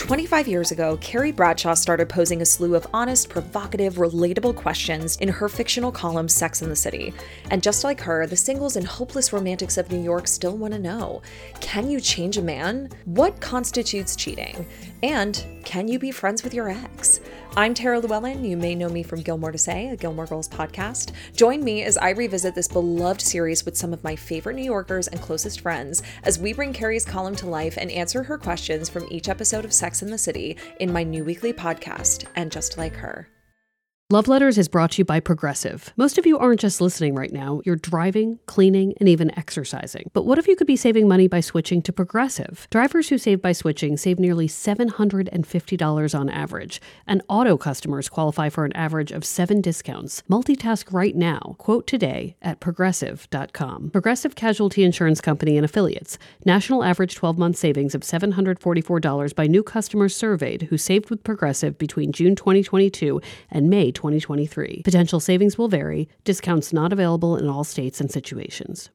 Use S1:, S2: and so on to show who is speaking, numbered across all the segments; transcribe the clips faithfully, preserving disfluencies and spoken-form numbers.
S1: twenty-five years ago, Carrie Bradshaw started posing a slew of honest, provocative, relatable questions in her fictional column Sex and the City. And just like her, the singles and hopeless romantics of New York still want to know, can you change a man? What constitutes cheating? And can you be friends with your ex? I'm Tara Llewellyn. You may know me from Gilmore to Say, a Gilmore Girls podcast. Join me as I revisit this beloved series with some of my favorite New Yorkers and closest friends as we bring Carrie's column to life and answer her questions from each episode of Sex and the City in my new weekly podcast, And Just Like Her.
S2: Love Letters is brought to you by Progressive. Most of you aren't just listening right now. You're driving, cleaning, and even exercising. But what if you could be saving money by switching to Progressive? Drivers who save by switching save nearly seven hundred fifty dollars on average. And auto customers qualify for an average of seven discounts. Multitask right now. Quote today at progressive dot com. Progressive Casualty Insurance Company and Affiliates. National average twelve-month savings of seven hundred forty-four dollars by new customers surveyed who saved with Progressive between June twenty twenty-two and May twenty twenty-three. Potential savings will vary. Discounts not available in all states and situations.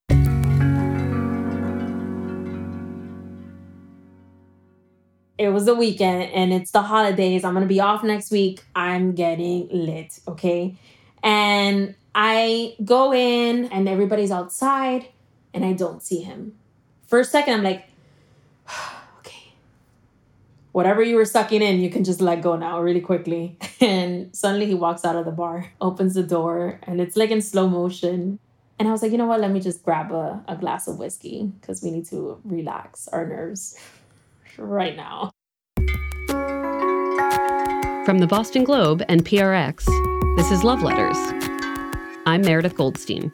S3: It was the weekend and it's the holidays. I'm going to be off next week. I'm getting lit, okay? And I go in and everybody's outside and I don't see him. For a second, I'm like, whatever you were sucking in, you can just let go now really quickly. And suddenly he walks out of the bar, opens the door, and it's like in slow motion. And I was like, you know what? Let me just grab a, a glass of whiskey because we need to relax our nerves right now.
S2: From the Boston Globe and P R X, this is Love Letters. I'm Meredith Goldstein.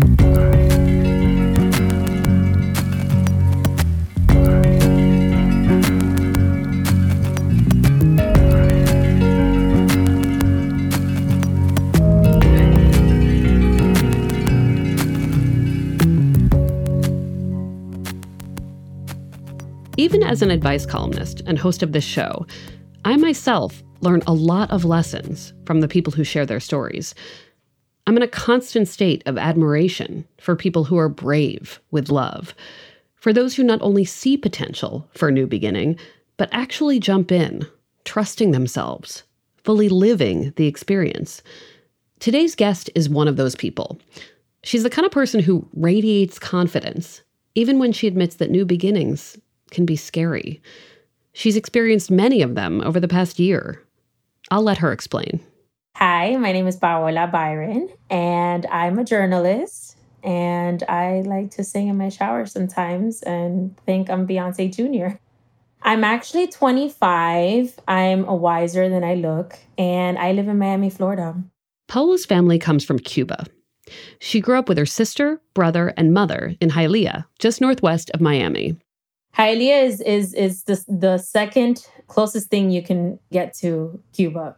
S2: Even as an advice columnist and host of this show, I myself learn a lot of lessons from the people who share their stories. I'm in a constant state of admiration for people who are brave with love, for those who not only see potential for a new beginning, but actually jump in, trusting themselves, fully living the experience. Today's guest is one of those people. She's the kind of person who radiates confidence, even when she admits that new beginnings can be scary. She's experienced many of them over the past year. I'll let her explain.
S3: Hi, my name is Paola Byron, and I'm a journalist, and I like to sing in my shower sometimes and think I'm Beyonce Junior I'm actually twenty-five. I'm a wiser than I look, and I live in Miami, Florida.
S2: Paola's family comes from Cuba. She grew up with her sister, brother, and mother in Hialeah, just northwest of Miami.
S3: Hialeah is is is the, the second closest thing you can get to Cuba.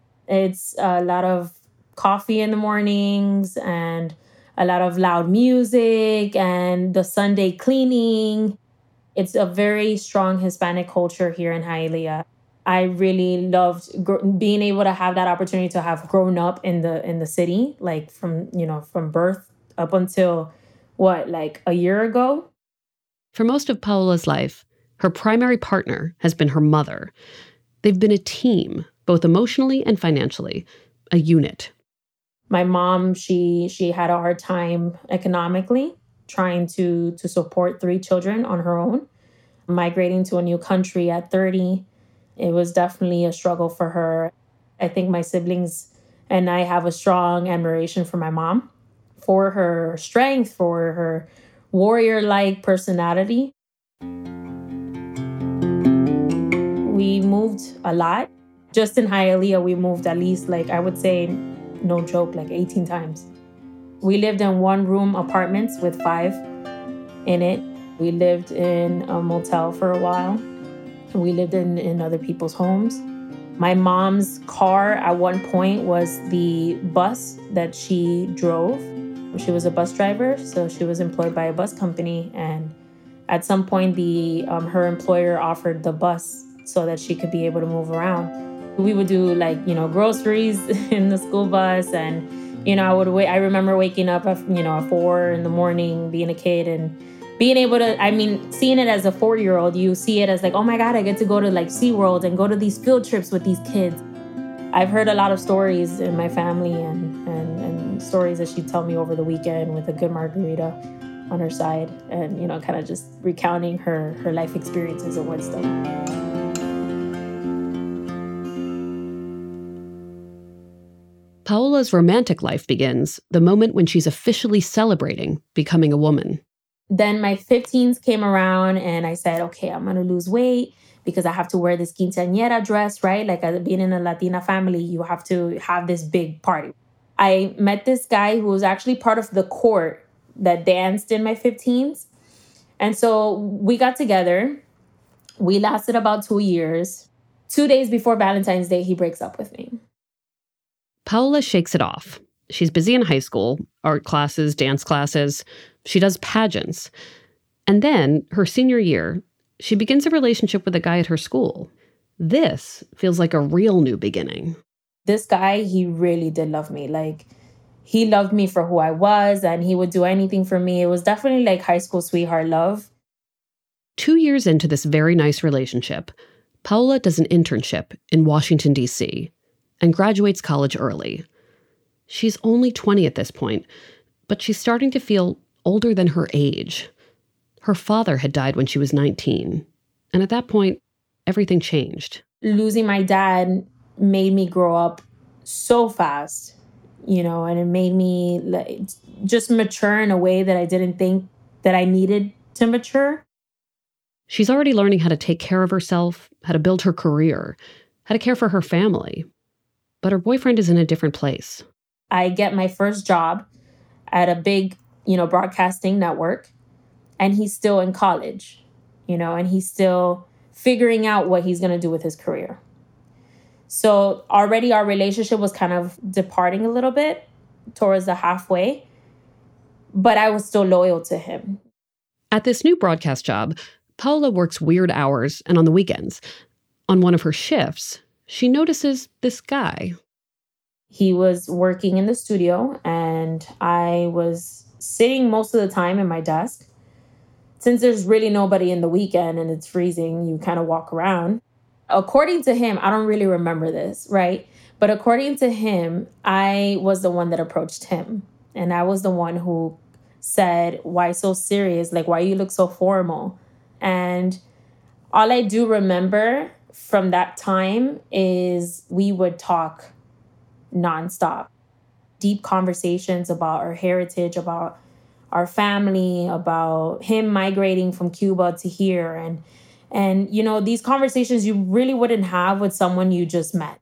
S3: It's a lot of coffee in the mornings and a lot of loud music and the Sunday cleaning. It's a very strong Hispanic culture here in Hialeah. I really loved gr- being able to have that opportunity to have grown up in the in the city, like from, you know, from birth up until what, like a year ago.
S2: For most of Paola's life, her primary partner has been her mother. They've been a team, both emotionally and financially, a unit.
S3: My mom, she she had a hard time economically trying to, to support three children on her own. Migrating to a new country at thirty, it was definitely a struggle for her. I think my siblings and I have a strong admiration for my mom, for her strength, for her warrior-like personality. We moved a lot. Just in Hialeah, we moved at least, like, I would say, no joke, like eighteen times. We lived in one-room apartments with five in it. We lived in a motel for a while. We lived in, in other people's homes. My mom's car at one point was the bus that she drove. She was a bus driver, so she was employed by a bus company. And at some point, the um, her employer offered the bus so that she could be able to move around. We would do, like, you know, groceries in the school bus. And, you know, I would wait. I remember waking up, at, you know, at four in the morning, being a kid, and being able to, I mean, seeing it as a four-year-old, you see it as like, oh my God, I get to go to like SeaWorld and go to these field trips with these kids. I've heard a lot of stories in my family and, and, and stories that she'd tell me over the weekend with a good margarita on her side and, you know, kind of just recounting her, her life experiences and wisdom.
S2: Paola's romantic life begins the moment when she's officially celebrating becoming a woman.
S3: Then my fifteens came around and I said, okay, I'm going to lose weight because I have to wear this quinceañera dress, right? Like as being in a Latina family, you have to have this big party. I met this guy who was actually part of the court that danced in my fifteens. And so we got together. We lasted about two years. Two days before Valentine's Day, he breaks up with me.
S2: Paola shakes it off. She's busy in high school, art classes, dance classes. She does pageants. And then, her senior year, she begins a relationship with a guy at her school. This feels like a real new beginning.
S3: This guy, he really did love me. Like, he loved me for who I was, and he would do anything for me. It was definitely like high school sweetheart love.
S2: Two years into this very nice relationship, Paola does an internship in Washington, D C, and graduates college early. She's only twenty at this point, but she's starting to feel older than her age. Her father had died when she was nineteen, and at that point, everything changed.
S3: Losing my dad made me grow up so fast, you know, and it made me like, just mature in a way that I didn't think that I needed to mature.
S2: She's already learning how to take care of herself, how to build her career, how to care for her family. But her boyfriend is in a different place.
S3: I get my first job at a big, you know, broadcasting network, and he's still in college, you know, and he's still figuring out what he's going to do with his career. So already our relationship was kind of departing a little bit towards the halfway, but I was still loyal to him.
S2: At this new broadcast job, Paola works weird hours and on the weekends. On one of her shifts, she notices this guy.
S3: He was working in the studio, and I was sitting most of the time in my desk. Since there's really nobody in the weekend and it's freezing, you kind of walk around. According to him, I don't really remember this, right? But according to him, I was the one that approached him. And I was the one who said, why so serious? Like, why you look so formal? And all I do remember from that time is we would talk nonstop. Deep conversations about our heritage, about our family, about him migrating from Cuba to here. And, and you know, these conversations you really wouldn't have with someone you just met.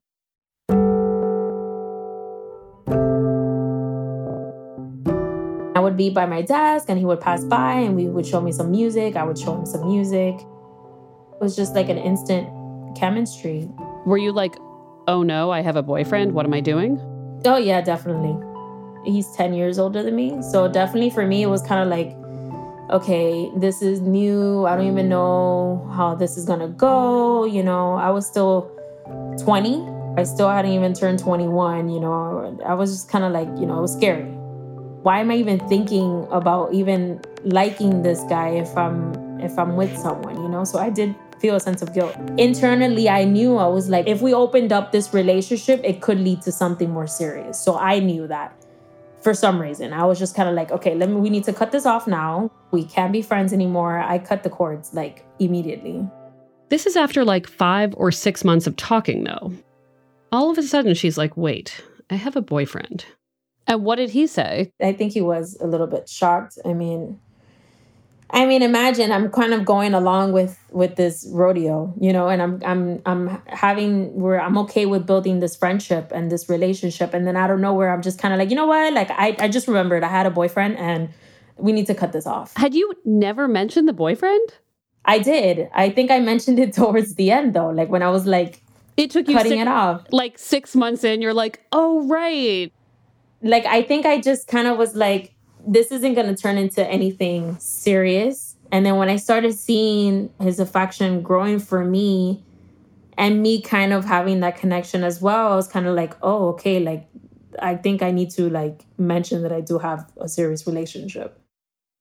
S3: I would be by my desk and he would pass by and we would show me some music. I would show him some music. It was just like an instant chemistry.
S2: Were you like, oh no, I have a boyfriend, what am I doing?
S3: Oh yeah, definitely. He's ten years older than me. So definitely for me, it was kind of like, okay, this is new. I don't even know how this is going to go. You know, I was still twenty. I still hadn't even turned twenty-one. You know, I was just kind of like, you know, it was scary. Why am I even thinking about even liking this guy if I'm if I'm with someone, you know? So I did feel a sense of guilt. Internally, I knew, I was like, if we opened up this relationship, it could lead to something more serious. So I knew that for some reason. I was just kind of like, okay, let me, we need to cut this off now. We can't be friends anymore. I cut the cords like immediately.
S2: This is after like five or six months of talking, though. All of a sudden, she's like, wait, I have a boyfriend. And what did he say?
S3: I think he was a little bit shocked. I mean, I mean, imagine I'm kind of going along with, with this rodeo, you know, and I'm I'm I'm having where I'm okay with building this friendship and this relationship. And then out of nowhere, I'm just kind of like, you know what? Like, I, I just remembered I had a boyfriend and we need to cut this off.
S2: Had you never mentioned the boyfriend?
S3: I did. I think I mentioned it towards the end, though, like when I was like,
S2: it took you
S3: cutting
S2: six,
S3: it off.
S2: Like six months in, you're like, oh, right.
S3: Like, I think I just kind of was like, this isn't going to turn into anything serious. And then when I started seeing his affection growing for me and me kind of having that connection as well, I was kind of like, oh, okay, like, I think I need to like mention that I do have a serious relationship.
S2: But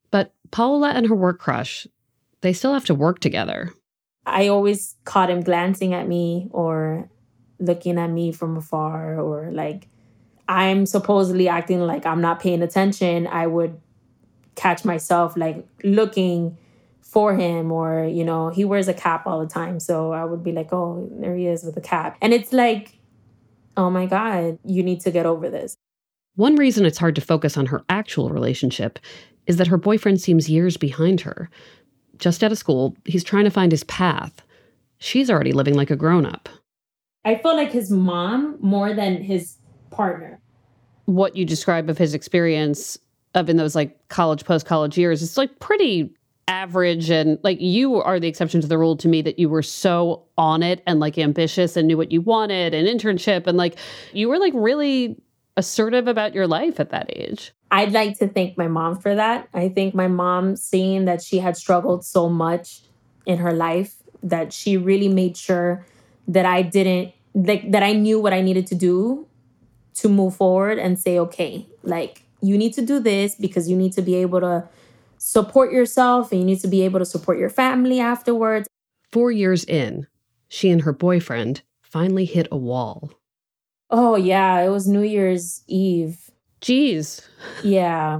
S2: Paola and her work crush, they still have to work together.
S3: I always caught him glancing at me or looking at me from afar, or like I'm supposedly acting like I'm not paying attention. I would catch myself like looking for him, or, you know, he wears a cap all the time. So I would be like, oh, there he is with a cap. And it's like, oh my God, you need to get over this.
S2: One reason it's hard to focus on her actual relationship is that her boyfriend seems years behind her. Just out of school, he's trying to find his path. She's already living like a grown-up.
S3: I feel like his mom more than his partner.
S2: What you describe of his experience of in those like college, post-college years, it's like pretty average, and like you are the exception to the rule to me, that you were so on it and like ambitious and knew what you wanted, an internship, and like you were like really assertive about your life at that age.
S3: I'd like to thank my mom for that. I think my mom, seeing that she had struggled so much in her life, that she really made sure that I didn't, like, that I knew what I needed to do to move forward and say, okay, like, you need to do this because you need to be able to support yourself and you need to be able to support your family afterwards.
S2: Four years in, she and her boyfriend finally hit a wall.
S3: Oh, yeah. It was New Year's Eve.
S2: Jeez.
S3: Yeah.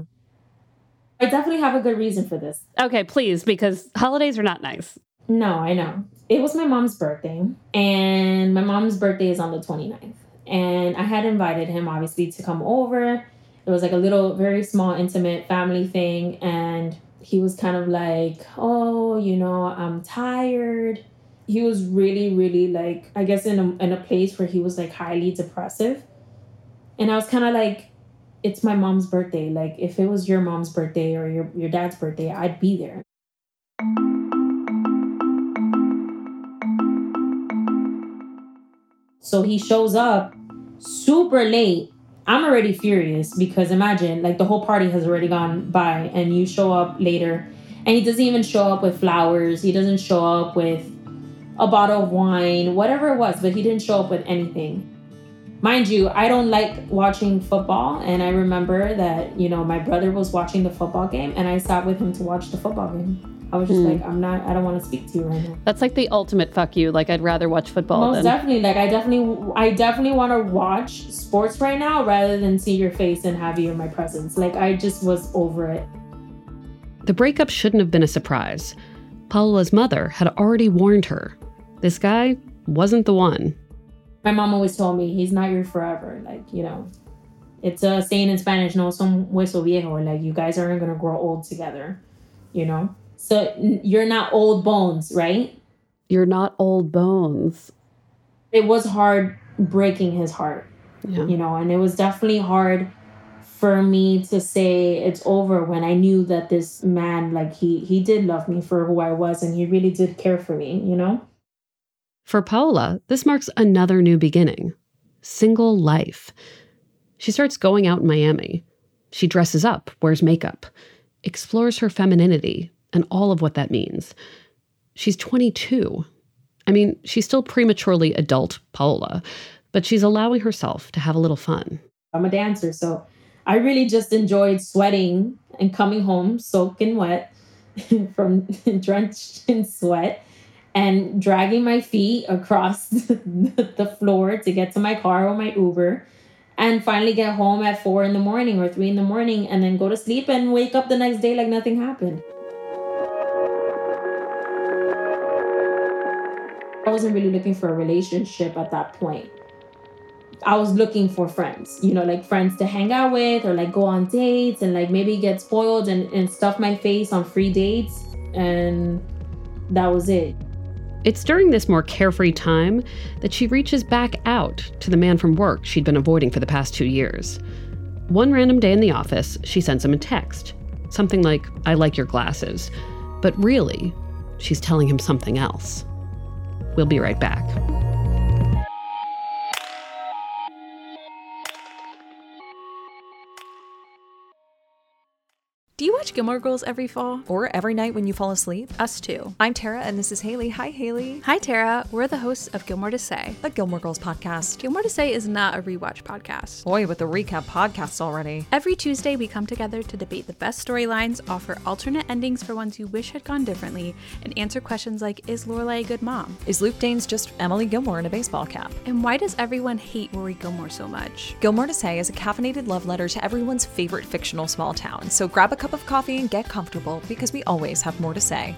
S3: I definitely have a good reason for this.
S2: Okay, please, because holidays are not nice.
S3: No, I know. It was my mom's birthday, and my mom's birthday is on the twenty-ninth. And I had invited him, obviously, to come over. It was like a little, very small, intimate family thing. And he was kind of like, oh, you know, I'm tired. He was really, really like, I guess in a, in a place where he was like highly depressive. And I was kind of like, it's my mom's birthday. Like, if it was your mom's birthday or your, your dad's birthday, I'd be there. So he shows up super late. I'm already furious because imagine, like, the whole party has already gone by and you show up later. And he doesn't even show up with flowers. He doesn't show up with a bottle of wine, whatever it was, but he didn't show up with anything. Mind you, I don't like watching football. And I remember that, you know, my brother was watching the football game and I sat with him to watch the football game. I was just mm. like, I'm not, I don't want to speak to you right now.
S2: That's like the ultimate fuck you. Like, I'd rather watch football.
S3: Most
S2: than...
S3: definitely. Like, I definitely, I definitely want to watch sports right now rather than see your face and have you in my presence. Like, I just was over it.
S2: The breakup shouldn't have been a surprise. Paola's mother had already warned her. This guy wasn't the one.
S3: My mom always told me, he's not your forever. Like, you know, it's a saying in Spanish, no son hueso viejo. Like, you guys aren't going to grow old together, you know? So you're not old bones, right?
S2: You're not old bones.
S3: It was hard breaking his heart,
S2: yeah.
S3: you know, and it was definitely hard for me to say it's over when I knew that this man, like, he, he did love me for who I was and he really did care for me, you know?
S2: For Paola, this marks another new beginning. Single life. She starts going out in Miami. She dresses up, wears makeup, explores her femininity, and all of what that means. She's twenty-two. I mean, she's still prematurely adult Paola, but she's allowing herself to have a little fun.
S3: I'm a dancer, so I really just enjoyed sweating and coming home soaking wet from drenched in sweat and dragging my feet across the floor to get to my car or my Uber and finally get home at four in the morning or three in the morning and then go to sleep and wake up the next day like nothing happened. I wasn't really looking for a relationship at that point. I was looking for friends, you know, like friends to hang out with or like go on dates and like maybe get spoiled and, and stuff my face on free dates. And that was it.
S2: It's during this more carefree time that she reaches back out to the man from work she'd been avoiding for the past two years. One random day in the office, she sends him a text. Something like, I like your glasses. But really, she's telling him something else. We'll be right back.
S1: Do you watch
S4: watch Gilmore Girls every fall?
S1: Or every night when you fall asleep?
S4: Us too.
S1: I'm Tara, and this is Haley. Hi, Haley.
S4: Hi, Tara. We're the hosts of Gilmore to Say,
S1: a Gilmore Girls podcast.
S4: Gilmore to Say is not a rewatch podcast.
S1: Boy, with the recap podcasts already.
S4: Every Tuesday, we come together to debate the best storylines, offer alternate endings for ones you wish had gone differently, and answer questions like, is Lorelai a good mom?
S1: Is Luke Danes just Emily Gilmore in a baseball cap?
S4: And why does everyone hate Rory Gilmore so much?
S1: Gilmore to Say is a caffeinated love letter to everyone's favorite fictional small town. So grab a cup of coffee and get comfortable, because we always have more to say.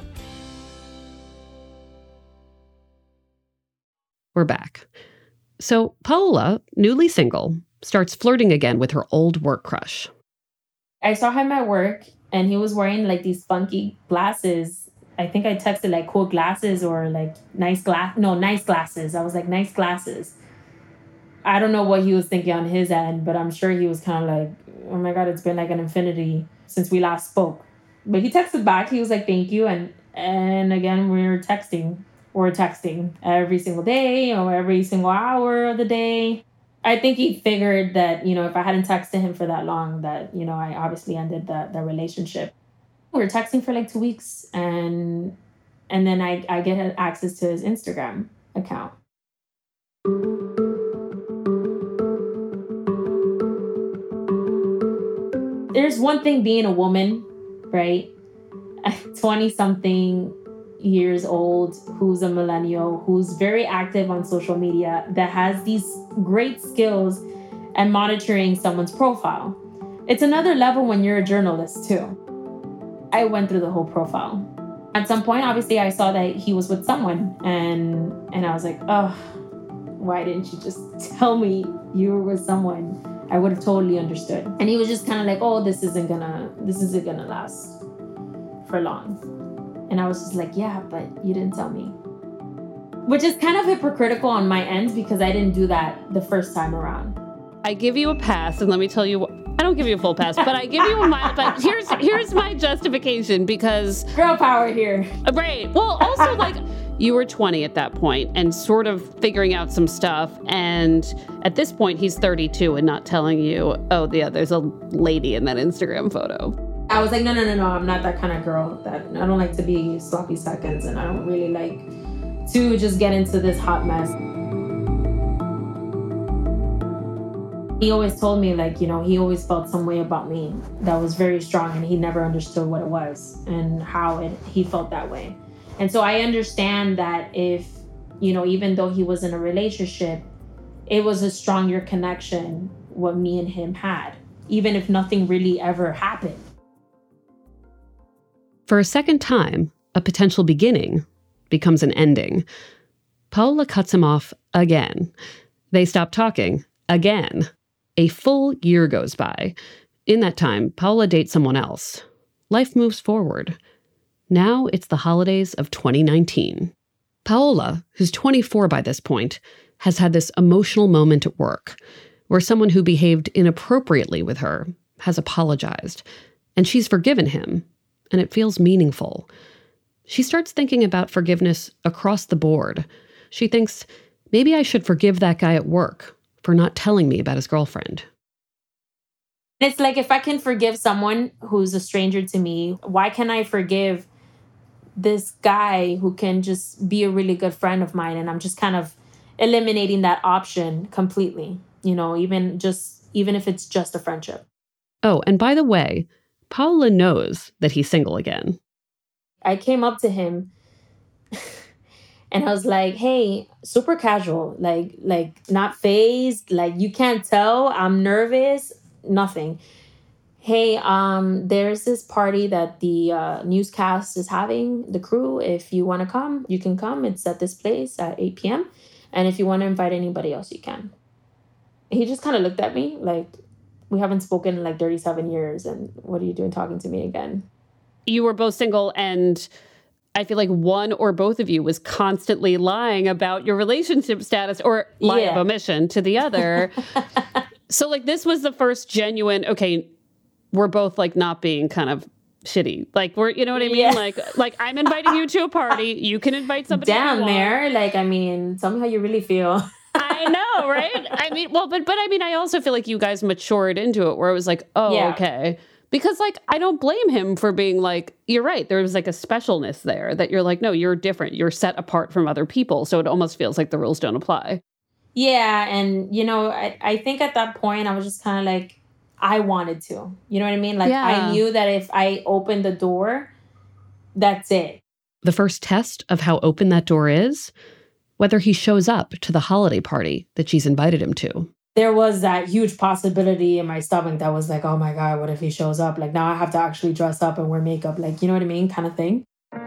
S2: We're back. So Paola, newly single, starts flirting again with her old work crush.
S3: I saw him at work, and he was wearing like these funky glasses. I think I texted like cool glasses or like nice glass. No, nice glasses. I was like, nice glasses. I don't know what he was thinking on his end, but I'm sure he was kind of like, oh my God, it's been like an infinity since we last spoke. But he texted back. He was like, thank you. And and again, we were texting. We're texting every single day or every single hour of the day. I think he figured that, you know, if I hadn't texted him for that long, that, you know, I obviously ended the, the relationship. We were texting for like two weeks and and then I, I get access to his Instagram account. There's one thing being a woman, right? twenty-something years old, who's a millennial, who's very active on social media, that has these great skills at monitoring someone's profile. It's another level when you're a journalist, too. I went through the whole profile. At some point, obviously, I saw that he was with someone, and and I was like, oh, why didn't you just tell me you were with someone? I would have totally understood. And he was just kind of like, oh, this isn't gonna, this isn't gonna last for long. And I was just like, yeah, but you didn't tell me. Which is kind of hypocritical on my end because I didn't do that the first time around.
S2: I give you a pass, and let me tell you, I don't give you a full pass, but I give you a mild pass. Here's, here's my justification because...
S3: Girl power here.
S2: Right. Well, also, like... You were twenty at that point and sort of figuring out some stuff. And at this point, he's thirty-two and not telling you, oh, yeah, there's a lady in that Instagram photo.
S3: I was like, no, no, no, no. I'm not that kind of girl. That I don't like to be sloppy seconds. And I don't really like to just get into this hot mess. He always told me, like, you know, he always felt some way about me that was very strong. And he never understood what it was and how it, he felt that way. And so I understand that if, you know, even though he was in a relationship, it was a stronger connection what me and him had, even if nothing really ever happened.
S2: For a second time, a potential beginning becomes an ending. Paola cuts him off again. They stop talking again. A full year goes by. In that time, Paola dates someone else. Life moves forward. Now it's the holidays of twenty nineteen. Paola, who's twenty-four by this point, has had this emotional moment at work where someone who behaved inappropriately with her has apologized, and she's forgiven him, and it feels meaningful. She starts thinking about forgiveness across the board. She thinks, maybe I should forgive that guy at work for not telling me about his girlfriend.
S3: It's like, if I can forgive someone who's a stranger to me, why can't I forgive this guy who can just be a really good friend of mine? And I'm just kind of eliminating that option completely, you know, even just even if it's just a friendship.
S2: Oh, and by the way, Paola knows that he's single again.
S3: I came up to him and I was like, hey, super casual, like, like not phased, like you can't tell I'm nervous, nothing. Hey, um, there's this party that the uh, newscast is having, the crew. If you want to come, you can come. It's at this place at eight p.m. And if you want to invite anybody else, you can. He just kind of looked at me like, we haven't spoken in like thirty-seven years. And what are you doing talking to me again?
S2: You were both single, and I feel like one or both of you was constantly lying about your relationship status or lie
S3: Yeah.
S2: of omission to the other. So like this was the first genuine, okay, we're both like not being kind of shitty. Like we're, you know what I mean?
S3: Yeah.
S2: Like, like I'm inviting you to a party. You can invite somebody.
S3: Down
S2: you want.
S3: there. Like, I mean, tell me how you really feel.
S2: I know, right? I mean, well, but, but I mean, I also feel like you guys matured into it where it was like, oh,
S3: Yeah.
S2: okay, Because, like, I don't blame him for being like, you're right. There was like a specialness there that you're like, no, you're different. You're set apart from other people. So it almost feels like the rules don't apply.
S3: Yeah. And, you know, I, I think at that point I was just kind of like, I wanted to. You know what I mean? Like,
S2: Yeah.
S3: I knew that if I opened the door, that's it.
S2: The first test of how open that door is, whether he shows up to the holiday party that she's invited him to.
S3: There was that huge possibility in my stomach that was like, oh my God, what if he shows up? Like, now I have to actually dress up and wear makeup. Like, you know what I mean? Kind of thing.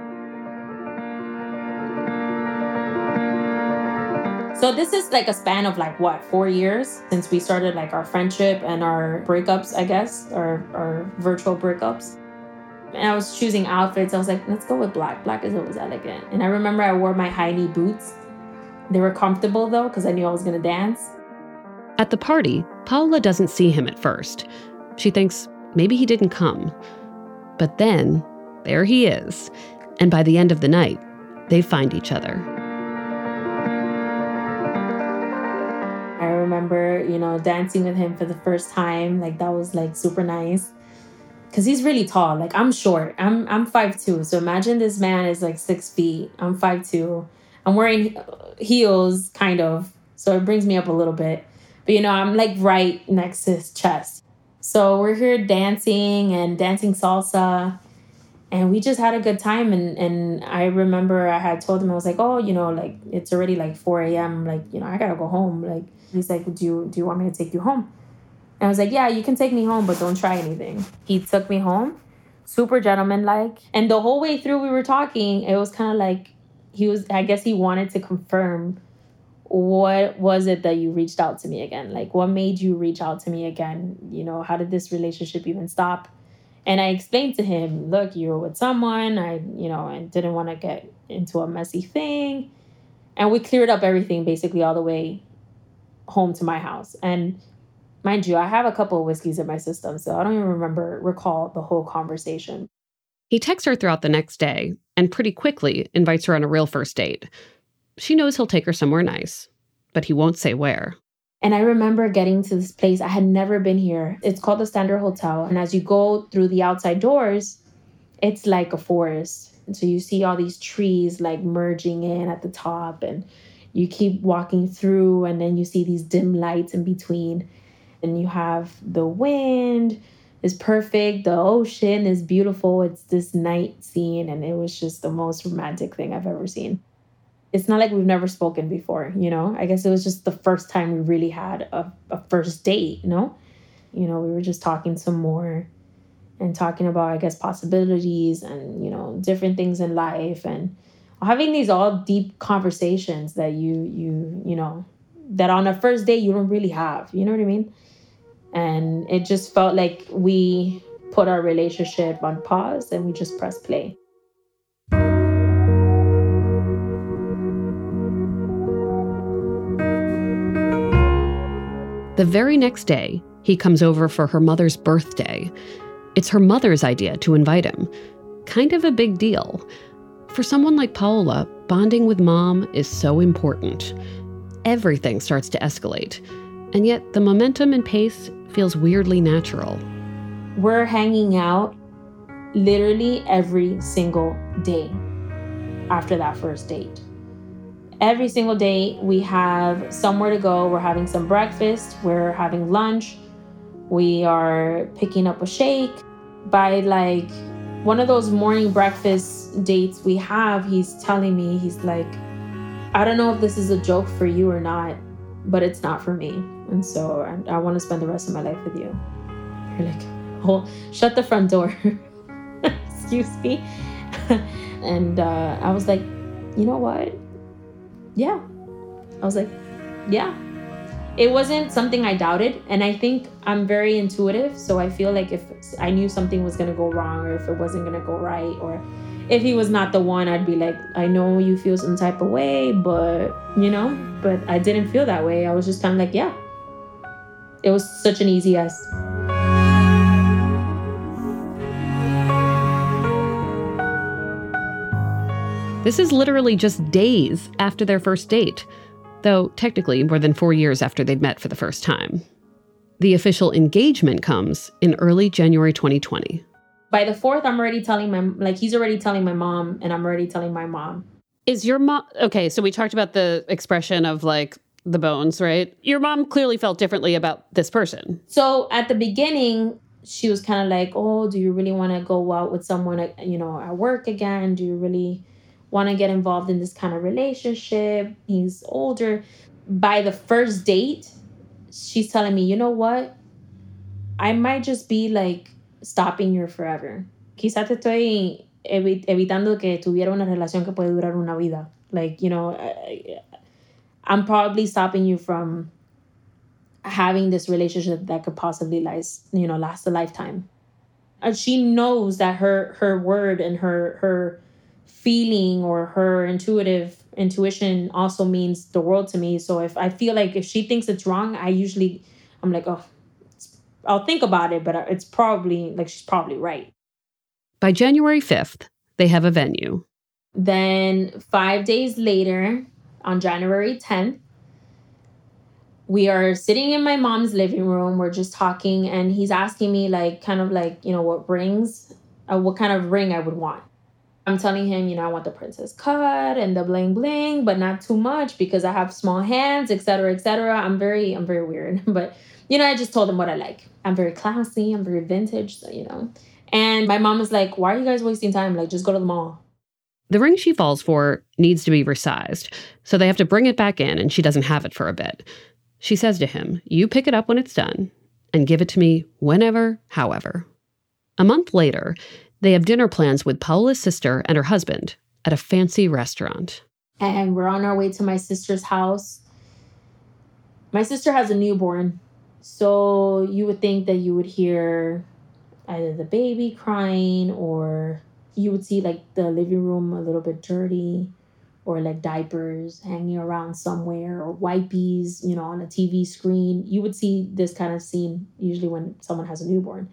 S3: So this is like a span of like, what, four years since we started like our friendship and our breakups, I guess, or our virtual breakups. And I was choosing outfits. I was like, let's go with black. Black is always elegant. And I remember I wore my high knee boots. They were comfortable though, because I knew I was going to dance.
S2: At the party, Paola doesn't see him at first. She thinks maybe he didn't come. But then, there he is. And by the end of the night, they find each other.
S3: I remember, you know, dancing with him for the first time. Like, that was like super nice. Because he's really tall. Like, I'm short. I'm I'm five two. So imagine this man is like six feet. I'm five two. I'm wearing heels, kind of. So it brings me up a little bit. But, you know, I'm like right next to his chest. So we're here dancing and dancing salsa. And we just had a good time. And, and I remember I had told him, I was like, oh, you know, like, it's already like four a.m. Like, you know, I got to go home. Like, he's like, do you, do you want me to take you home? And I was like, yeah, you can take me home, but don't try anything. He took me home, super gentleman-like. And the whole way through we were talking, it was kind of like, he was, I guess he wanted to confirm, what was it that you reached out to me again? Like, what made you reach out to me again? You know, how did this relationship even stop? And I explained to him, look, you were with someone. I, you know, I didn't want to get into a messy thing. And we cleared up everything basically all the way home to my house. And mind you, I have a couple of whiskeys in my system, so I don't even remember, recall the whole conversation.
S2: He texts her throughout the next day and pretty quickly invites her on a real first date. She knows he'll take her somewhere nice, but he won't say where.
S3: And I remember getting to this place. I had never been here. It's called the Standard Hotel. And as you go through the outside doors, it's like a forest. And so you see all these trees like merging in at the top. And you keep walking through and then you see these dim lights in between. And you have the wind is perfect. The ocean is beautiful. It's this night scene. And it was just the most romantic thing I've ever seen. It's not like we've never spoken before, you know? I guess it was just the first time we really had a, a first date, you know? You know, we were just talking some more and talking about, I guess, possibilities and, you know, different things in life and having these all deep conversations that you, you, you know, that on a first date you don't really have, you know what I mean? And it just felt like we put our relationship on pause and we just pressed play.
S2: The very next day, he comes over for her mother's birthday. It's her mother's idea to invite him. Kind of a big deal. For someone like Paola, bonding with mom is so important. Everything starts to escalate. And yet the momentum and pace feels weirdly natural.
S3: We're hanging out literally every single day after that first date. Every single day we have somewhere to go. We're having some breakfast. We're having lunch. We are picking up a shake. By like one of those morning breakfast dates we have, he's telling me, he's like, I don't know if this is a joke for you or not, but it's not for me. And so I, I want to spend the rest of my life with you. You're like, oh, shut the front door. Excuse me. And uh, I was like, you know what? Yeah. I was like, yeah. It wasn't something I doubted. And I think I'm very intuitive. So I feel like if I knew something was going to go wrong or if it wasn't going to go right or if he was not the one, I'd be like, I know you feel some type of way, but, you know, but I didn't feel that way. I was just kind of like, yeah. It was such an easy yes.
S2: This is literally just days after their first date, though technically more than four years after they'd met for the first time. The official engagement comes in early January twenty twenty.
S3: By the fourth, I'm already telling my, like, he's already telling my mom, and I'm already telling my mom.
S2: Is your mom, okay, so we talked about the expression of, like, the bones, right? Your mom clearly felt differently about this person.
S3: So at the beginning, she was kind of like, oh, do you really want to go out with someone, you know, at work again? Do you really want to get involved in this kind of relationship? He's older. By the first date, she's telling me, you know what? I might just be like stopping you forever. Quizá te estoy evi- evitando que tuviera una relación que puede durar una vida. Like, you know, I, I'm probably stopping you from having this relationship that could possibly last, you know, last a lifetime. And she knows that her her word and her her feeling or her intuitive intuition also means the world to me. So if I feel like if she thinks it's wrong, I usually, I'm like, oh, I'll think about it, but it's probably, like, she's probably right.
S2: By January fifth, they have a venue.
S3: Then five days later, on January tenth, we are sitting in my mom's living room. We're just talking, and he's asking me, like, kind of like, you know, what rings, uh, what kind of ring I would want. I'm telling him, you know, I want the princess cut and the bling bling, but not too much because I have small hands, et cetera, et cetera. I'm very, I'm very weird, but, you know, I just told him what I like. I'm very classy. I'm very vintage, so, you know. And my mom was like, why are you guys wasting time? Like, just go to the mall.
S2: The ring she falls for needs to be resized, so they have to bring it back in, and she doesn't have it for a bit. She says to him, you pick it up when it's done and give it to me whenever, however. A month later, they have dinner plans with Paola's sister and her husband at a fancy restaurant.
S3: And we're on our way to my sister's house. My sister has a newborn, so you would think that you would hear either the baby crying, or you would see, like, the living room a little bit dirty, or like diapers hanging around somewhere, or wipies, you know, on a T V screen. You would see this kind of scene usually when someone has a newborn.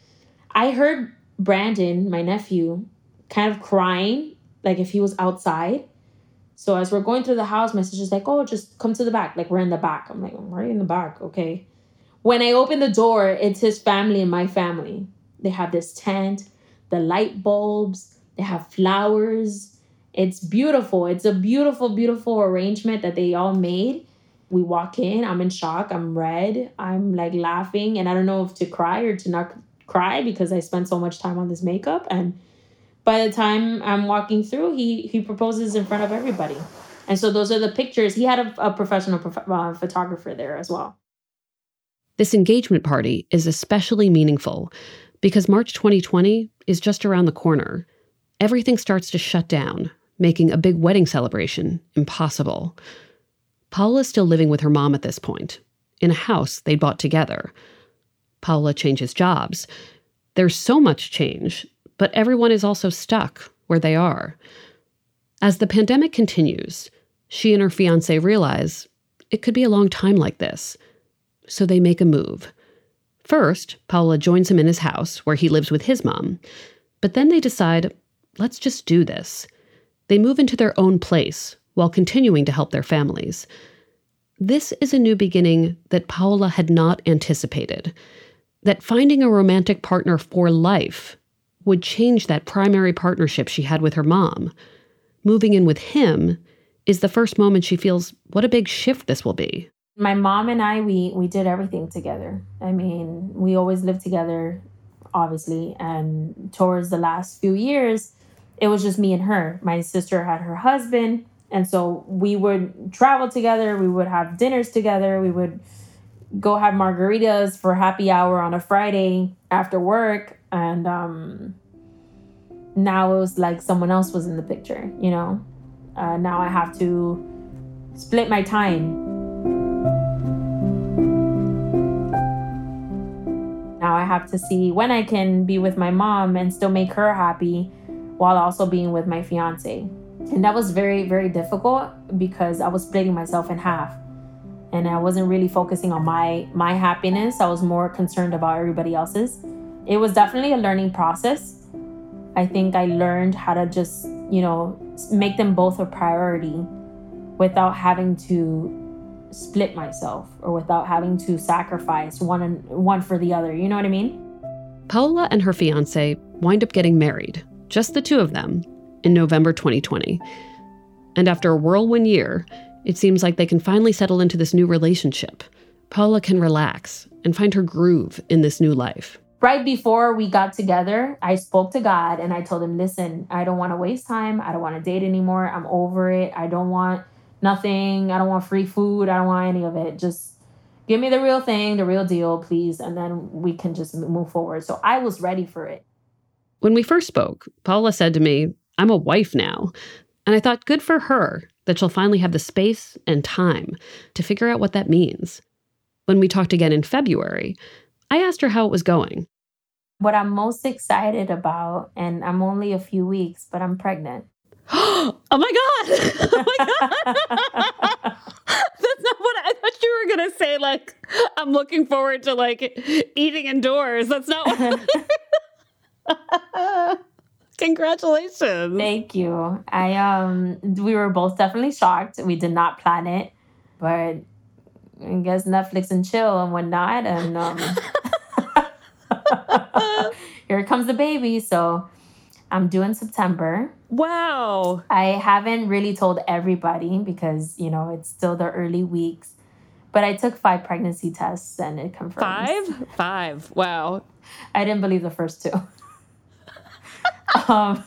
S3: I heard Brandon, my nephew, kind of crying, like if he was outside. So as we're going through the house, my sister's like, oh, just come to the back. Like, we're in the back. I'm like, we're in the back. Okay. When I open the door, it's his family and my family. They have this tent, the light bulbs, they have flowers. It's beautiful. It's a beautiful, beautiful arrangement that they all made. We walk in, I'm in shock, I'm red, I'm like laughing, and I don't know if to cry or to not cry because I spent so much time on this makeup. And by the time I'm walking through, he he proposes in front of everybody. And so those are the pictures. He had a, a professional prof- uh, photographer there as well.
S2: This engagement party is especially meaningful because March twenty twenty is just around the corner. Everything starts to shut down, making a big wedding celebration impossible. Paola's still living with her mom at this point, in a house they bought together. Paola changes jobs. There's so much change, but everyone is also stuck where they are. As the pandemic continues, she and her fiancé realize it could be a long time like this. So they make a move. First, Paola joins him in his house, where he lives with his mom. But then they decide, let's just do this. They move into their own place while continuing to help their families. This is a new beginning that Paola had not anticipated. That finding a romantic partner for life would change that primary partnership she had with her mom. Moving in with him is the first moment she feels what a big shift this will be.
S3: My mom and I, we we did everything together. I mean, we always lived together, obviously. And towards the last few years, it was just me and her. My sister had her husband. And so we would travel together. We would have dinners together. We would go have margaritas for happy hour on a Friday after work. And um, now it was like someone else was in the picture, you know? Uh, now I have to split my time. Now I have to see when I can be with my mom and still make her happy while also being with my fiance. And that was very, very difficult because I was splitting myself in half. And I wasn't really focusing on my my happiness. I was more concerned about everybody else's. It was definitely a learning process. I think I learned how to just, you know, make them both a priority without having to split myself or without having to sacrifice one and one for the other. You know what I mean?
S2: Paola and her fiancé wind up getting married, just the two of them, in November twenty twenty. And after a whirlwind year, it seems like they can finally settle into this new relationship. Paola can relax and find her groove in this new life.
S3: Right before we got together, I spoke to God and I told him, listen, I don't want to waste time. I don't want to date anymore. I'm over it. I don't want nothing. I don't want free food. I don't want any of it. Just give me the real thing, the real deal, please. And then we can just move forward. So I was ready for it.
S2: When we first spoke, Paola said to me, I'm a wife now. And I thought, good for her that she'll finally have the space and time to figure out what that means. When we talked again in February, I asked her how it was going.
S3: What I'm most excited about, and I'm only a few weeks, but I'm pregnant.
S2: Oh my God! Oh my God! That's not what I, I thought you were going to say. Like, I'm looking forward to like eating indoors. That's not what... Congratulations.
S3: Thank you. I um we were both definitely shocked. We did not plan it, but I guess Netflix and chill and whatnot. And um here comes the baby. So I'm due in September.
S2: Wow.
S3: I haven't really told everybody because, you know, it's still the early weeks. But I took five pregnancy tests and it confirms.
S2: Five? Five. Wow.
S3: I didn't believe the first two. Um,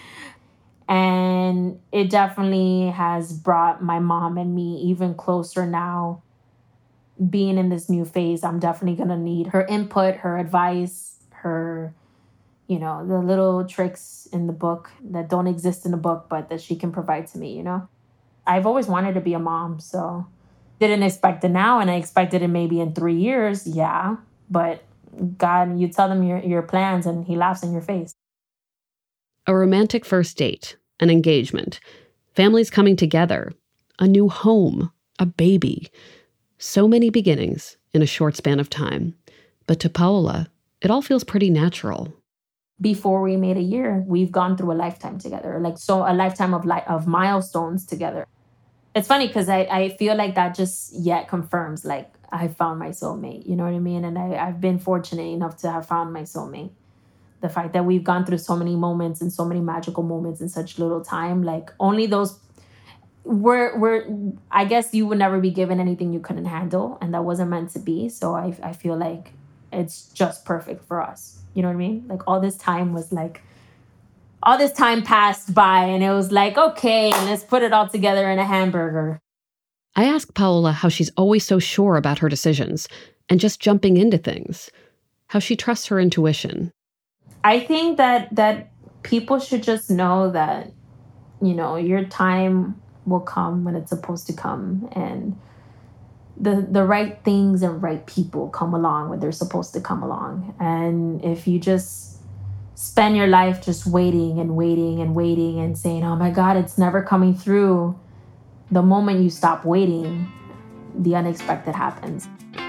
S3: and it definitely has brought my mom and me even closer now. Being in this new phase, I'm definitely going to need her input, her advice, her, you know, the little tricks in the book that don't exist in the book, but that she can provide to me, you know. I've always wanted to be a mom, so didn't expect it now, and I expected it maybe in three years, yeah. But God, you tell them your, your plans, and he laughs in your face.
S2: A romantic first date, an engagement, families coming together, a new home, a baby. So many beginnings in a short span of time. But to Paola, it all feels pretty natural.
S3: Before we made a year, we've gone through a lifetime together, like so a lifetime of li- of milestones together. It's funny because I, I feel like that just yet confirms, like, I found my soulmate, you know what I mean? And I, I've been fortunate enough to have found my soulmate. The fact that we've gone through so many moments and so many magical moments in such little time, like only those, we're, we're, I guess you would never be given anything you couldn't handle, and that wasn't meant to be. So I, I feel like it's just perfect for us. You know what I mean? Like all this time was like, all this time passed by and it was like, okay, let's put it all together in a hamburger.
S2: I asked Paola how she's always so sure about her decisions and just jumping into things, how she trusts her intuition.
S3: I think that that people should just know that, you know, your time will come when it's supposed to come, and the the right things and right people come along when they're supposed to come along. And if you just spend your life just waiting and waiting and waiting and saying, oh my God, it's never coming through, the moment you stop waiting, the unexpected happens.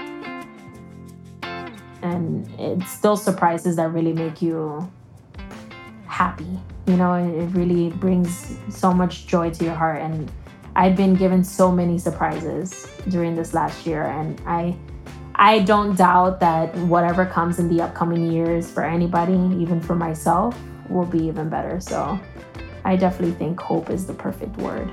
S3: And it's still surprises that really make you happy. You know, it, it really brings so much joy to your heart. And I've been given so many surprises during this last year. And I I don't doubt that whatever comes in the upcoming years for anybody, even for myself, will be even better. So I definitely think hope is the perfect word.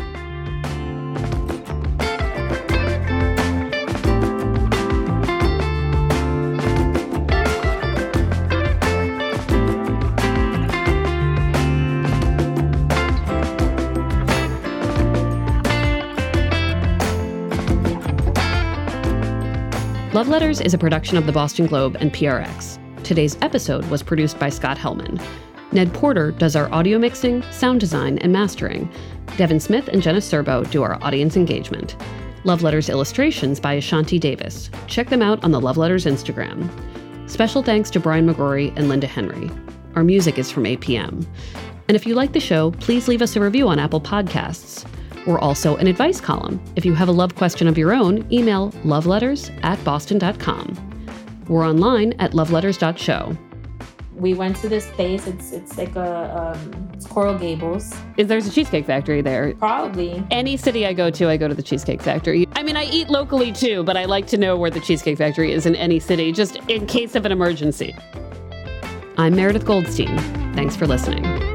S2: Love Letters is a production of the Boston Globe and P R X. Today's episode was produced by Scott Hellman. Ned Porter does our audio mixing, sound design, and mastering. Devin Smith and Jenna Serbo do our audience engagement. Love Letters illustrations by Ashanti Davis. Check them out on the Love Letters Instagram. Special thanks to Brian McGrory and Linda Henry. Our music is from A P M. And if you like the show, please leave us a review on Apple Podcasts. We're also an advice column. If you have a love question of your own, email loveletters at boston dot com. We're online at loveletters dot show.
S3: We went to this place. It's it's like a um, it's Coral Gables.
S2: Is there's a Cheesecake Factory there?
S3: Probably.
S2: Any city I go to, I go to the Cheesecake Factory. I mean, I eat locally too, but I like to know where the Cheesecake Factory is in any city, just in case of an emergency. I'm Meredith Goldstein. Thanks for listening.